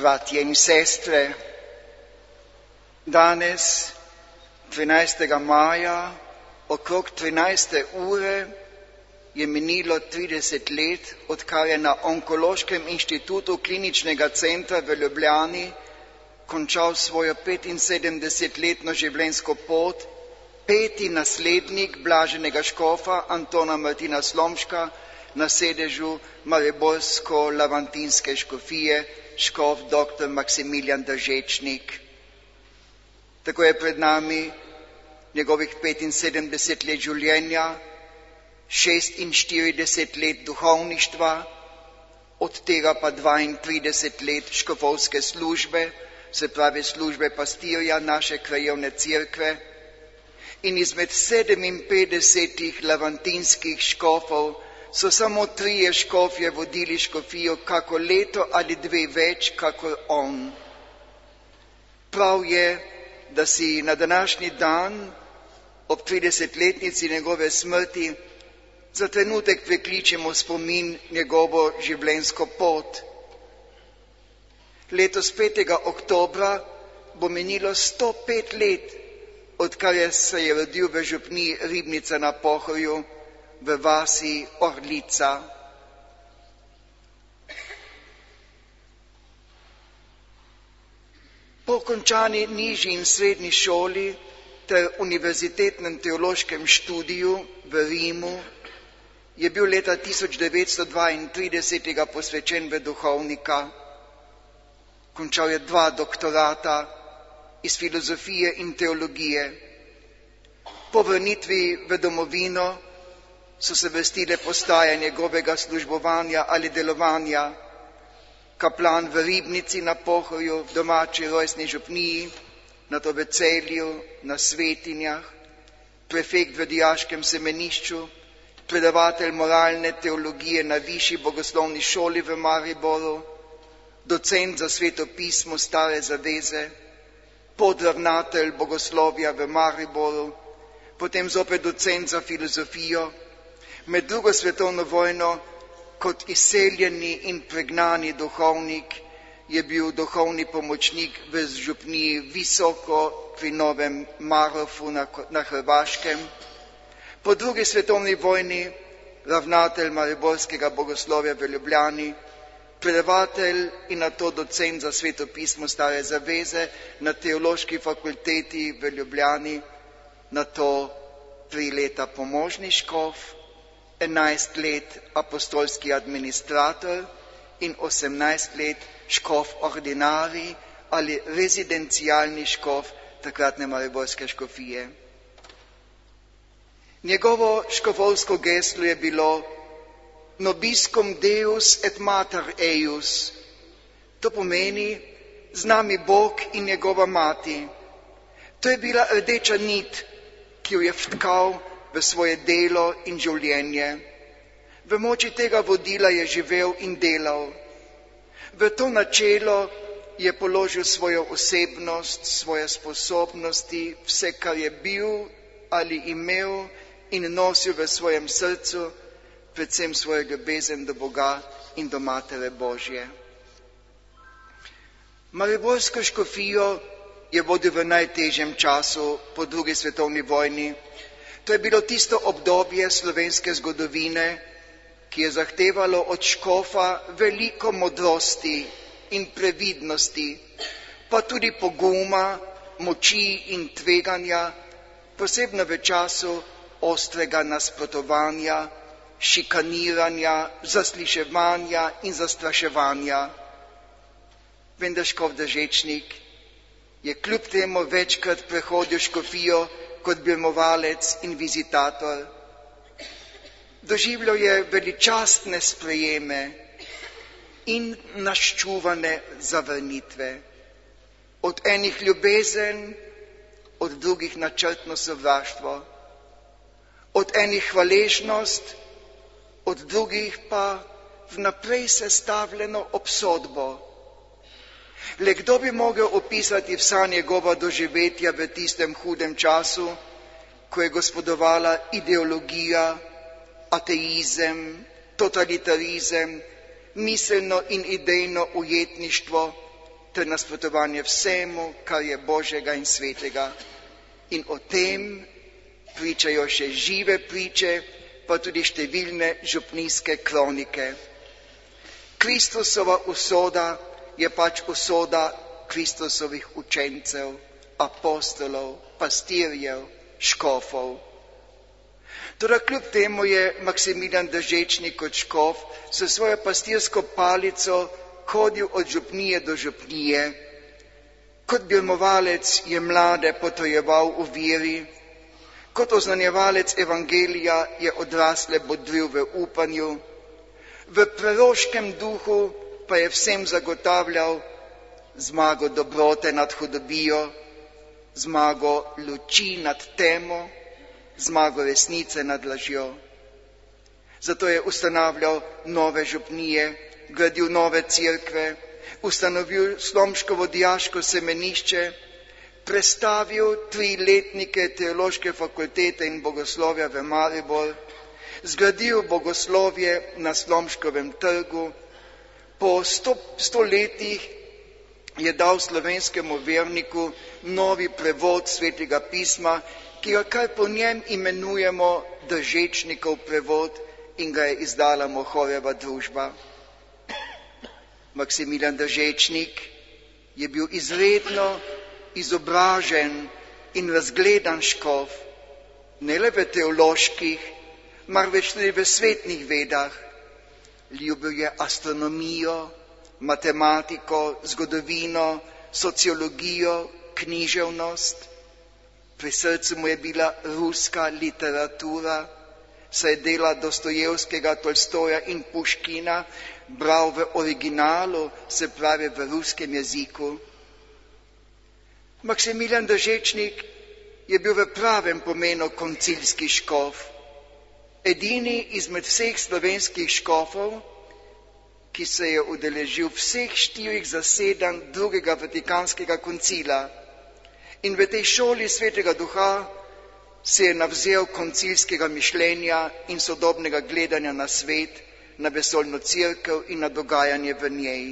bratje in sestre, danes, 13. maja, okrog 13. ure, je minilo 30 let, odkar je na Onkološkem inštitutu kliničnega centra v Ljubljani končal svojo 75-letno življenjsko pot peti naslednik blaženega škofa Antona Martina Slomška na sedežu mariborsko-lavantinske škofije, škof dr. Maksimilijan Držečnik. Tako je pred nami njegovih 75 let življenja, 46 let duhovništva, od tega pa 32 let škofovske službe, se pravi službe pastirja naše krajevne cerkve, in izmed 57 lavantinskih škofov so samo 3 škofje vodili škofijo kako leto ali 2 več, kakor on. Prav je, da si na današnji dan, ob 30-letnici njegove smrti, za trenutek prekličemo spomin njegovo življenjsko pot. Letos 5. oktobra bo minilo 105 let, odkar se je rodil v župniji Ribnica na Pohorju v vasi Orlica. Po končani nižji in srednji šoli ter univerzitetnem teološkem študiju v Rimu je bil leta 1932 posvečen v duhovnika. Končal je 2 doktorata iz filozofije in teologije. Po vrnitvi v domovino so se vrstile postaje njegovega službovanja ali delovanja: kaplan v Ribnici na Pohorju, v domači rojstni župniji, nato v Celju, na Svetinjah, prefekt v dijaškem semenišču, predavatelj moralne teologije na Višji bogoslovni šoli v Mariboru, docent za sveto pismo Stare zaveze, podravnatelj bogoslovja v Mariboru, potem zopet docent za filozofijo. Med 2. svetovno vojno kot izseljeni in pregnani duhovnik je bil duhovni pomočnik v župniji Visoko pri Novem Marofu na Hrvaškem. Po 2. svetovni vojni ravnatelj mariborskega bogoslovja v Ljubljani, predavatelj in nato docent za sveto pismo Stare zaveze na Teološki fakulteti v Ljubljani, nato 3 leta pomožni škof, 11 let apostolski administrator in 18 let škof ordinari ali rezidencialni škof takratne mariborske škofije. Njegovo škofovsko geslo je bilo Nobiscum Deus et Mater eius. To pomeni z nami Bog in njegova mati. To je bila rdeča nit, ki jo je vtkal v svoje delo in življenje. V moči tega vodila je živel in delal. V to načelo je položil svojo osebnost, svoje sposobnosti, vse, kar je bil ali imel in nosil v svojem srcu, predvsem svojo ljubezen do Boga in do Matere Božje. Mariborsko škofijo je vodil v najtežjem času po 2. svetovni vojni. To je bilo tisto obdobje slovenske zgodovine, ki je zahtevalo od škofa veliko modrosti in previdnosti, pa tudi poguma, moči in tveganja, posebno v času ostrega nasprotovanja, šikaniranja, zasliševanja in zastraševanja. Vendar škof Držečnik je kljub temu večkrat prehodil škofijo kot birmovalec in vizitator. Doživljal je veličastne sprejeme in naščuvane zavrnitve. Od enih ljubezen, od drugih načrtno sovraštvo. Od enih hvaležnost, od drugih pa vnaprej sestavljeno obsodbo. Le kdo bi mogel opisati vsa njegova doživetja v tistem hudem času, ko je gospodovala ideologija, ateizem, totalitarizem, miselno in idejno ujetništvo ter nasprotovanje vsemu, kar je Božjega in svetega. In o tem pričajo še žive priče, pa tudi številne župnijske kronike. Kristusova usoda je pač usoda Kristusovih učencev, apostolov, pastirjev, škofov. Toda kljub temu je Maksimilijan Držečnik kot škof s svojo pastirsko palico hodil od župnije do župnije. Kot birmovalec je mlade potrjeval v veri, kot oznanjevalec evangelija je odrasle bodril v upanju, v proroškem duhu pa je vsem zagotavljal zmago dobrote nad hudobijo, zmago luči nad temo, zmago resnice nad lažjo. Zato je ustanavljal nove župnije, gradil nove cerkve, ustanovil Slomškovo dijaško semenišče, prestavil 3 letnike teološke fakultete in bogoslovja v Maribor, zgradil bogoslovje na Slomškovem trgu, po 100 letih je dal slovenskemu verniku novi prevod Svetega pisma, ki ga kar po njem imenujemo Držečnikov prevod in ga je izdala Mohorjeva družba. Maksimilijan Držečnik je bil izredno izobražen in razgledan škof, ne le v teoloških, marveč tudi v svetnih vedah. Ljubil je astronomijo, matematiko, zgodovino, sociologijo, književnost. Pri srcu mu je bila ruska literatura, saj dela Dostojevskega, Tolstoja in Puškina bral v originalu, se pravi v ruskem jeziku. Maksimilijan Držečnik je bil v pravem pomenu koncilski škof, edini izmed vseh slovenskih škofov, ki se je udeležil vseh 4 zasedanj drugega Vatikanskega koncila. In v tej šoli Svetega Duha se je navzel koncilskega mišljenja in sodobnega gledanja na svet, na vesoljno cerkev in na dogajanje v njej.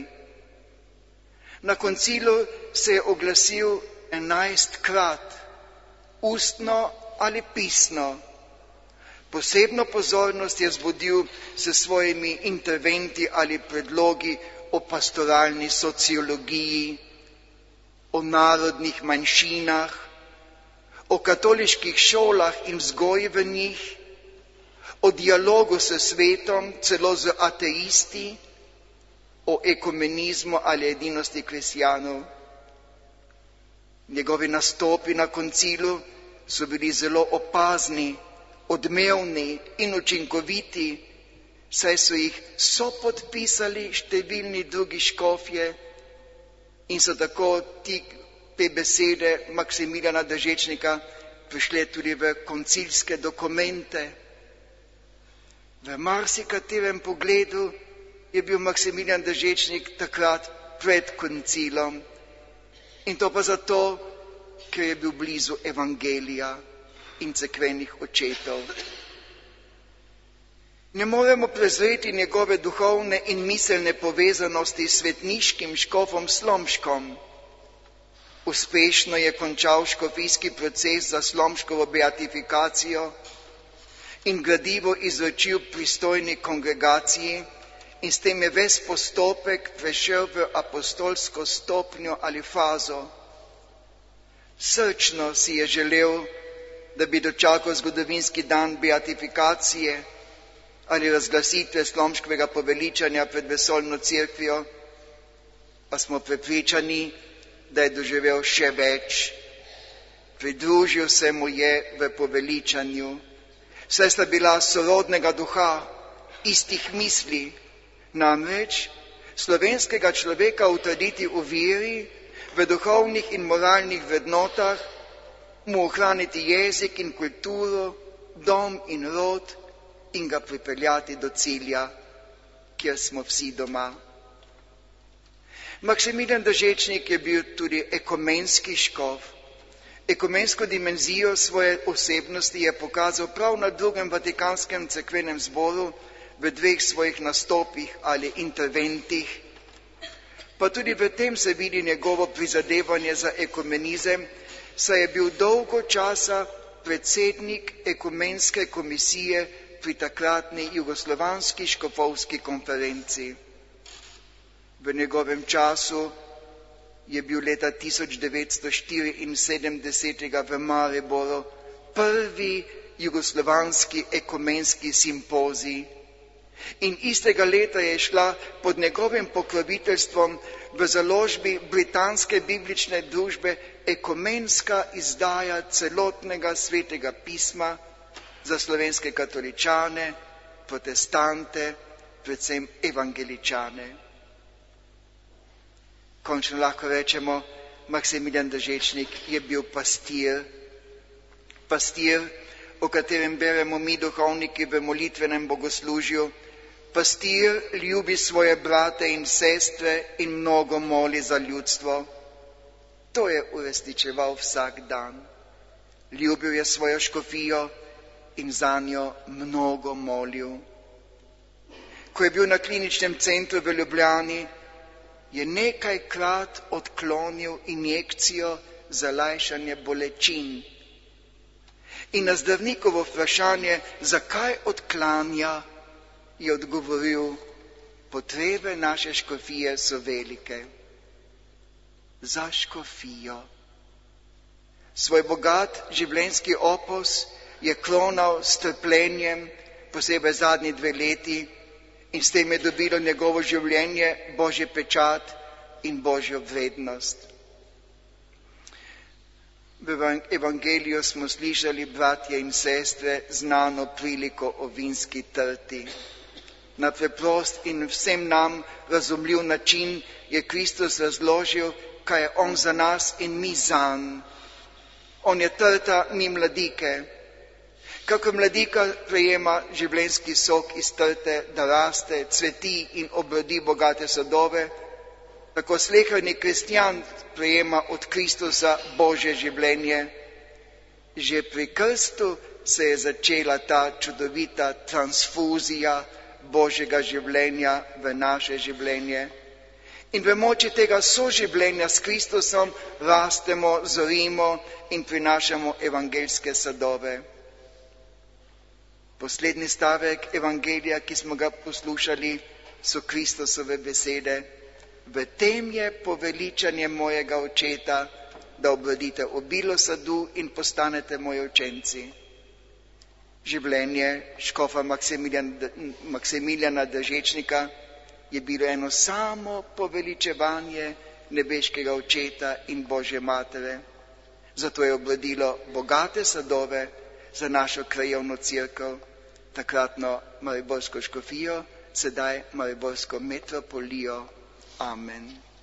Na koncilu se je oglasil 11-krat, ustno ali pisno. Posebno pozornost je vzbudil s svojimi interventi ali predlogi o pastoralni sociologiji, o narodnih manjšinah, o katoliških šolah in vzgoji v njih, o dialogu s svetom, celo z ateisti, o ekumenizmu ali edinosti kristjanov. Njegovi nastopi na koncilu so bili zelo opazni, odmevni in učinkoviti, saj so jih sopodpisali številni drugi škofje in so tako te besede Maksimilijana Držečnika prišle tudi v koncilske dokumente. V marsikaterem pogledu je bil Maksimilijan Držečnik takrat pred koncilom, in to pa zato, ker je bil blizu evangelija in cerkvenih očetov. Ne moremo prezreti njegove duhovne in miselne povezanosti s svetniškim škofom Slomškom. Uspešno je končal škofijski proces za Slomškovo beatifikacijo in gradivo izročil pristojni kongregaciji in s tem je ves postopek prešel v apostolsko stopnjo ali fazo. Srčno si je želel, da bi dočakal zgodovinski dan beatifikacije ali razglasitve Slomškovega poveličanja pred vesoljno cerkvijo, pa smo prepričani, da je doživel še več. Pridružil se mu je v poveličanju, saj sta bila sorodnega duha, istih misli, namreč slovenskega človeka utrditi v veri, v duhovnih in moralnih vrednotah, mu ohraniti jezik in kulturo, dom in rod in ga pripeljati do cilja, kjer smo vsi doma. Maksimilijan Držečnik je bil tudi ekumenski škof. Ekumensko dimenzijo svoje osebnosti je pokazal prav na drugem Vatikanskem cerkvenem zboru v 2 svojih nastopih ali interventih. Pa tudi v tem se vidi njegovo prizadevanje za ekumenizem, saj je bil dolgo časa predsednik ekumenske komisije pri takratni jugoslovanski škofovski konferenci. V njegovem času je bil leta 1974 v Mariboru prvi jugoslovanski ekumenski simpozij. In istega leta je šla pod njegovim pokroviteljstvom v založbi Britanske biblične družbe ekumenska izdaja celotnega svetega pisma za slovenske katoličane, protestante, predvsem evangeličane. Končno lahko rečemo, Maksimilijan Držečnik je bil pastir, o katerem beremo mi duhovniki v molitvenem bogoslužju. Pastir ljubi svoje brate in sestre in mnogo moli za ljudstvo. To je uresničeval vsak dan. Ljubil je svojo škofijo in zanjo mnogo molil. Ko je bil na kliničnem centru v Ljubljani, je nekajkrat odklonil injekcijo za lajšanje bolečin. In na zdravnikovo vprašanje, zakaj odklanja, je odgovoril, potrebe naše škofije so velike. Za škofijo. Svoj bogat življenjski opus je kronal s trpljenjem, posebej zadnji 2 leti, in s tem je dobilo njegovo življenje Božji pečat in Božjo vrednost. V evangeliju smo slišali, bratje in sestre, znano priliko o vinski trti. Na preprost in vsem nam razumljiv način je Kristus razložil, kaj je on za nas in mi zanj. On je trta, mi mladike. Kako mladika prejema življenjski sok iz trte, da raste, cveti in obrodi bogate sadove, tako sleherni kristjan prejema od Kristusa Božje življenje. Že pri krstu se je začela ta čudovita transfuzija Božjega življenja v naše življenje. In v moči tega soživljenja s Kristusom rastemo, zorimo in prinašamo evangeljske sadove. Poslednji stavek evangelija, ki smo ga poslušali, so Kristusove besede. V tem je poveličanje mojega očeta, da obrodite obilo sadu in postanete moji učenci. Življenje škofa Maksimilijana Držečnika je bilo eno samo poveličevanje nebeškega očeta in Božje matere. Zato je obrodilo bogate sadove za našo krajevno cerkev, takratno mariborsko škofijo, sedaj mariborsko metropolijo. Amen.